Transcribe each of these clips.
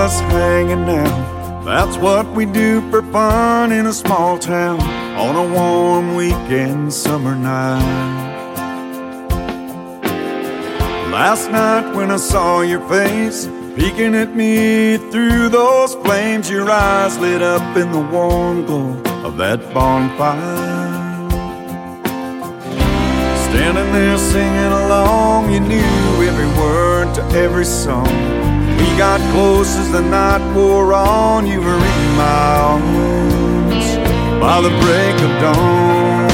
us hanging out. That's what we do for fun in a small town on a warm weekend summer night. Last night when I saw your face peeking at me through those flames, your eyes lit up in the warm glow of that bonfire. Standing there singing along, you knew every word to every song. We got close as the night wore on. You were in my arms by the break of dawn.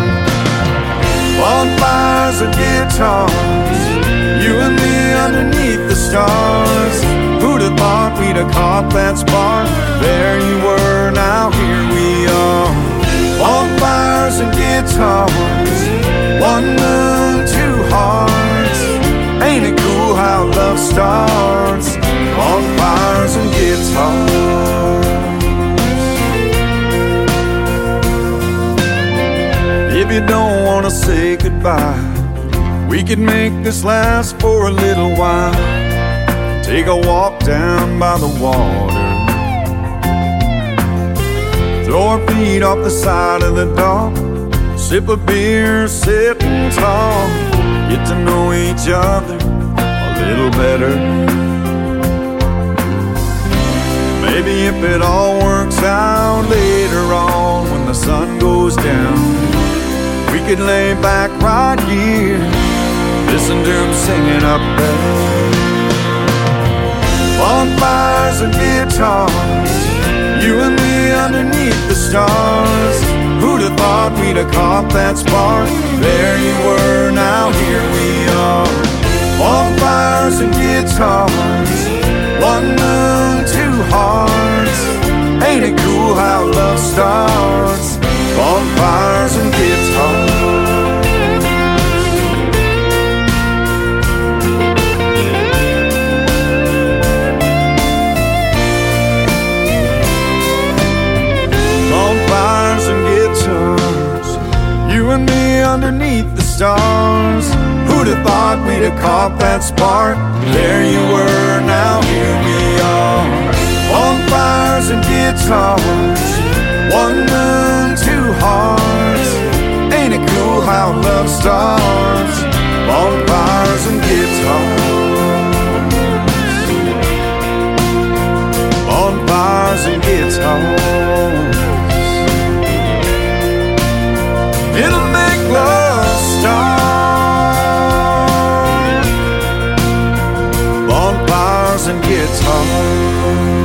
Bonfires and guitars, you and me underneath the stars. Who'd have thought we'd have caught that spark? There you were, now here we are. Bonfires and guitars, one moon, two hearts. Ain't it cool how love starts? Bonfires and guitars. If you don't want to say goodbye, we could make this last for a little while. Take a walk down by the water, throw our feet off the side of the dock, sip a beer, sit and talk, get to know each other a little better. Maybe if it all works out later on when the sun goes down, we could lay back right here, listen to him singing up there. Bonfires and guitars, you and me underneath the stars. Who'd have thought we'd have caught that spark? There you were, now here we are. Bonfires and guitars, one moon, two hearts. Ain't it cool how love starts? Bonfires and guitars. Bonfires and guitars, you and me underneath the stars. Who'd have thought we'd have caught that spark? There you were, now here we are. Bonfires and guitars, one moon, two hearts. Ain't it cool how love starts? Bonfires and guitars. Bonfires and guitars. It'll make love start. Bonfires and guitars.